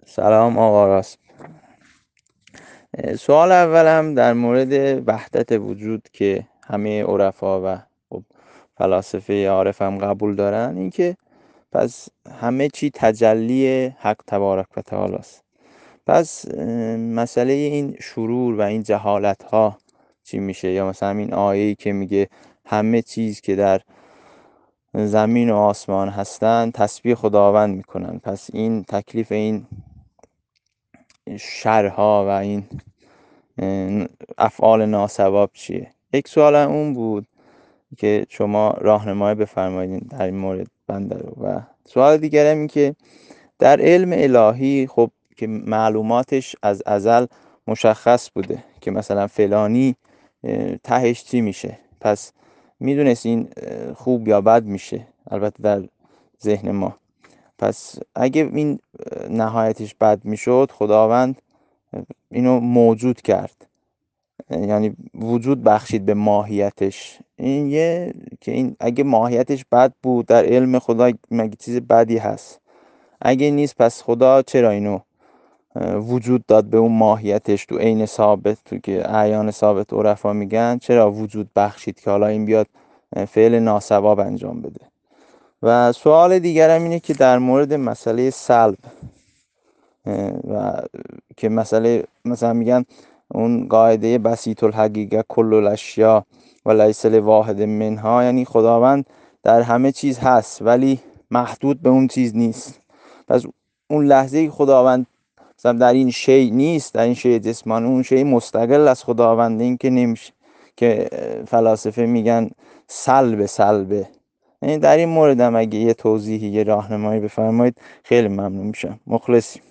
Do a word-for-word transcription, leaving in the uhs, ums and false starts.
سلام آقا راست. سوال اولم در مورد وحدت وجود که همه عرفا و خب فلاسفه عارف هم قبول دارن، این که پس همه چی تجلی حق تبارک و تعالی است. پس مسئله این شرور و این جهالت ها چی میشه؟ یا مثلا این آیه‌ای که میگه همه چیز که در زمین و آسمان هستن تسبیح خداوند میکنن، پس این تکلیف این شرها و این افعال ناصواب چیه؟ یک سوالم اون بود که شما راهنمایی بفرمایید در این مورد بنده رو. و سوال دیگرم این که در علم الهی خب که معلوماتش از ازل مشخص بوده که مثلا فلانی تهش چی میشه، پس میدونست این خوب یا بد میشه، البته در ذهن ما. پس اگه این نهایتش بد میشد، خداوند اینو موجود کرد، یعنی وجود بخشید به ماهیتش. این یه که این اگه ماهیتش بد بود، در علم خدا مگه چیز بدی هست؟ اگه نیست، پس خدا چرا اینو وجود داد به اون ماهیتش تو عین ثابت، تو که اعیان ثابت عرفا میگن چرا وجود بخشید که حالا این بیاد فعل ناصواب انجام بده؟ و سوال دیگرم اینه که در مورد مسئله سلب و که مسئله مثلا میگن اون قاعده بسیط الحقیقه کل الاشیا و لیس لواحد منها، یعنی خداوند در همه چیز هست ولی محدود به اون چیز نیست. پس اون لحظه که خداوند مثلا در این شی نیست، در این شی جسمانی، اون شی مستقل از خداوند، این که نمیشه که فلاسفه میگن سلب سلبه. یعنی در این مورد هم اگه یه توضیحی، یه راهنمایی بفرمایید خیلی ممنون میشم. مخلصیم.